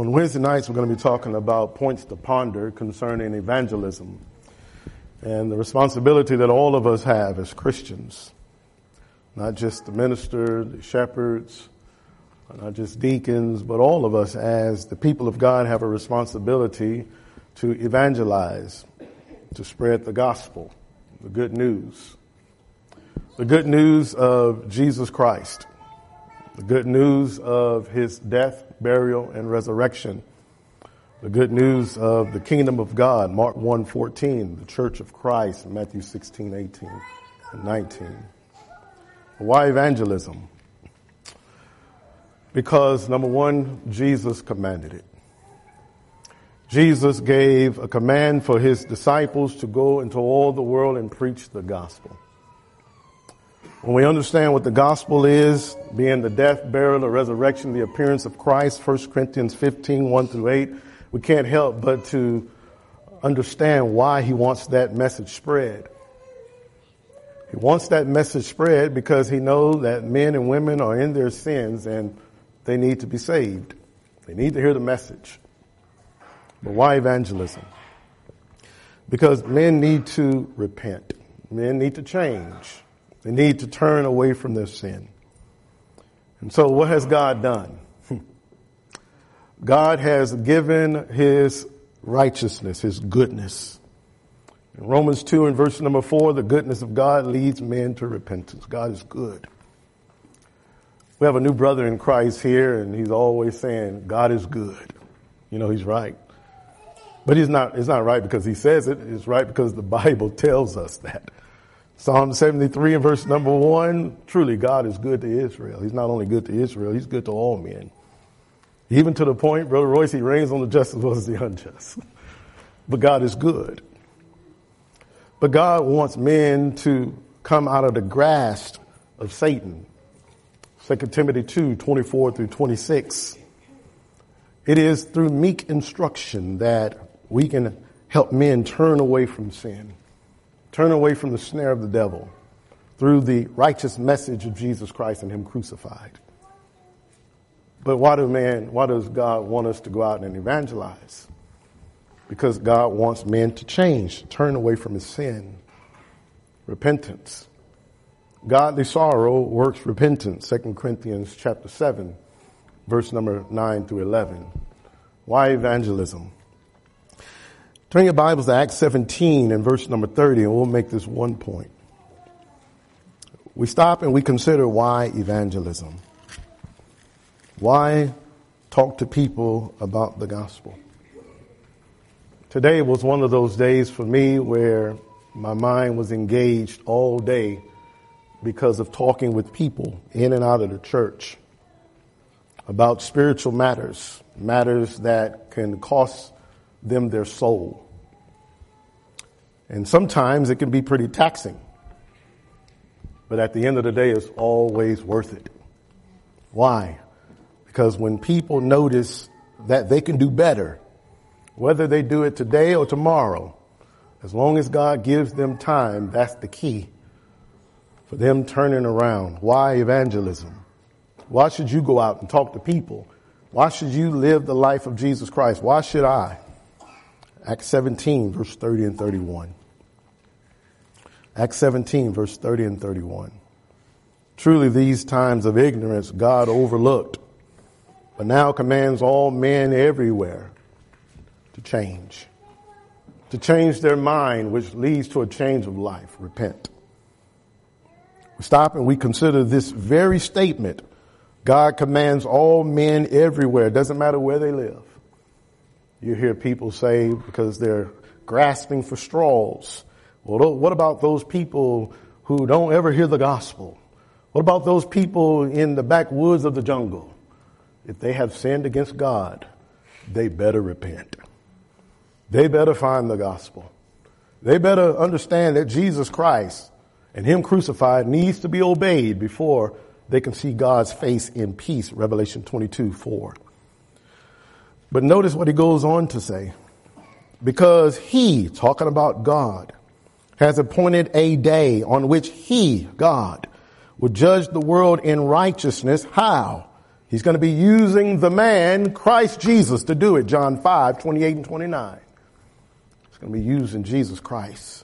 On Wednesday nights, we're going to be talking about points to ponder concerning evangelism and the responsibility that all of us have as Christians, not just the minister, the shepherds, not just deacons, but all of us as the people of God have a responsibility to evangelize, to spread the gospel, the good news of Jesus Christ, the good news of his death, burial, and resurrection, the good news of the kingdom of God, Mark 1:14, the church of Christ, Matthew 16:18 and 19. Why evangelism? Because, number one, Jesus commanded it. Jesus gave a command for his disciples to go into all the world and preach the gospel. When we understand what the gospel is, being the death, burial, the resurrection, the appearance of Christ, 1 Corinthians 15, 1-8, we can't help but to understand why he wants that message spread. He wants that message spread because he knows that men and women are in their sins and they need to be saved. They need to hear the message. But why evangelism? Because men need to repent. Men need to change. They need to turn away from their sin. And so what has God done? God has given his righteousness, his goodness. In Romans 2 and verse number 4, the goodness of God leads men to repentance. God is good. We have a new brother in Christ here, and he's always saying, God is good. You know, he's right. But it's not right because he says it. It's right because the Bible tells us that. Psalm 73 and verse number 1, truly God is good to Israel. He's not only good to Israel, he's good to all men. Even to the point, Brother Royce, he reigns on the just as well as the unjust. But God is good. But God wants men to come out of the grasp of Satan. 2 Timothy 2, 24-26. It is through meek instruction that we can help men turn away from sin. Turn away from the snare of the devil through the righteous message of Jesus Christ and him crucified. But why does God want us to go out and evangelize? Because God wants men to change, turn away from his sin. Repentance. Godly sorrow works repentance. 2 Corinthians chapter 7, verse number 9-11. Why evangelism? Turn your Bibles to Acts 17 and verse number 30, and we'll make this one point. We stop and we consider why evangelism. Why talk to people about the gospel? Today was one of those days for me where my mind was engaged all day because of talking with people in and out of the church about spiritual matters that can cost them their soul. And sometimes it can be pretty taxing. But at the end of the day, it's always worth it. Why? Because when people notice that they can do better, whether they do it today or tomorrow, as long as God gives them time, that's the key for them turning around. Why evangelism? Why should you go out and talk to people? Why should you live the life of Jesus Christ? Why should I? Acts 17, verse 30 and 31. Acts 17, verse 30 and 31. Truly these times of ignorance God overlooked, but now commands all men everywhere to change their mind, which leads to a change of life. Repent. We stop and we consider this very statement. God commands all men everywhere. It doesn't matter where they live. You hear people say, because they're grasping for straws, well, what about those people who don't ever hear the gospel? What about those people in the backwoods of the jungle? If they have sinned against God, they better repent. They better find the gospel. They better understand that Jesus Christ and him crucified needs to be obeyed before they can see God's face in peace, Revelation 22:4. But notice what he goes on to say. Because he, talking about God, has appointed a day on which he, God, will judge the world in righteousness. How? He's going to be using the man, Christ Jesus, to do it. John 5:28 and 29. He's going to be using Jesus Christ.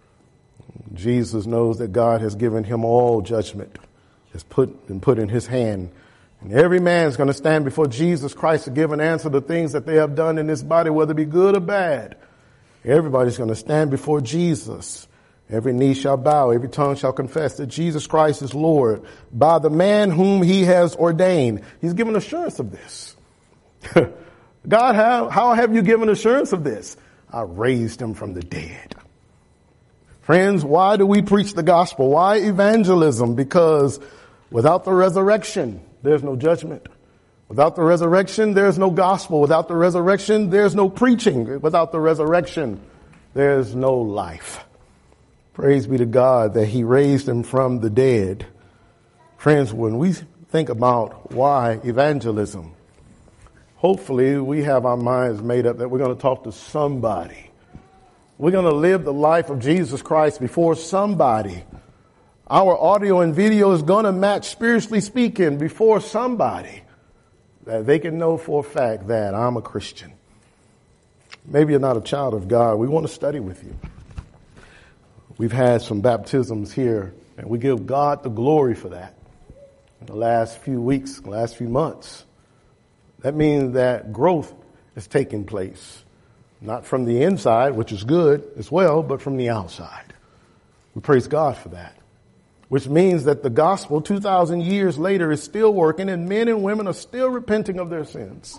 Jesus knows that God has given him all judgment. Has been put in his hand. And every man is going to stand before Jesus Christ to give an answer to things that they have done in this body, whether it be good or bad. Everybody's going to stand before Jesus. Every knee shall bow, every tongue shall confess that Jesus Christ is Lord by the man whom he has ordained. He's given assurance of this. God, how have you given assurance of this? I raised him from the dead. Friends, why do we preach the gospel? Why evangelism? Because without the resurrection, there's no judgment. Without the resurrection, there's no gospel. Without the resurrection, there's no preaching. Without the resurrection, there's no life. Praise be to God that he raised him from the dead. Friends, when we think about why evangelism, hopefully we have our minds made up that we're going to talk to somebody. We're going to live the life of Jesus Christ before somebody. Our audio and video is going to match, spiritually speaking, before somebody, that they can know for a fact that I'm a Christian. Maybe you're not a child of God. We want to study with you. We've had some baptisms here, and we give God the glory for that. In the last few weeks, last few months, that means that growth is taking place. Not from the inside, which is good as well, but from the outside. We praise God for that. Which means that the gospel 2,000 years later is still working, and men and women are still repenting of their sins.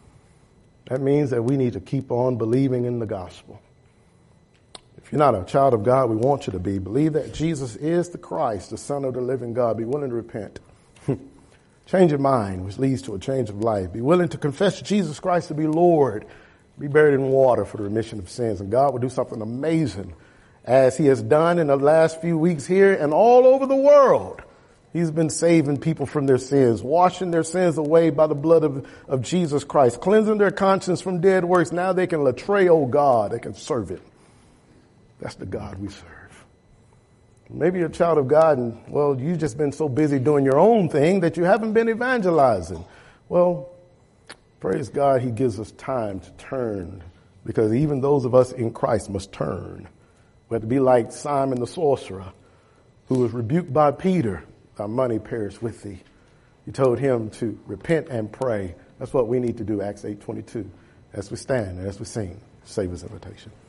That means that we need to keep on believing in the gospel. If you're not a child of God, we want you to be. Believe that Jesus is the Christ, the Son of the living God. Be willing to repent. Change your mind, which leads to a change of life. Be willing to confess Jesus Christ to be Lord. Be buried in water for the remission of sins. And God will do something amazing, as he has done in the last few weeks here and all over the world. He's been saving people from their sins, washing their sins away by the blood of Jesus Christ, cleansing their conscience from dead works. Now they can latreo God. They can serve it. That's the God we serve. Maybe you're a child of God and, well, you've just been so busy doing your own thing that you haven't been evangelizing. Well, praise God, he gives us time to turn, because even those of us in Christ must turn. We have to be like Simon the sorcerer, who was rebuked by Peter. Thy money perish with thee. He told him to repent and pray. That's what we need to do, Acts 8:22. As we stand and as we sing, Savior's invitation.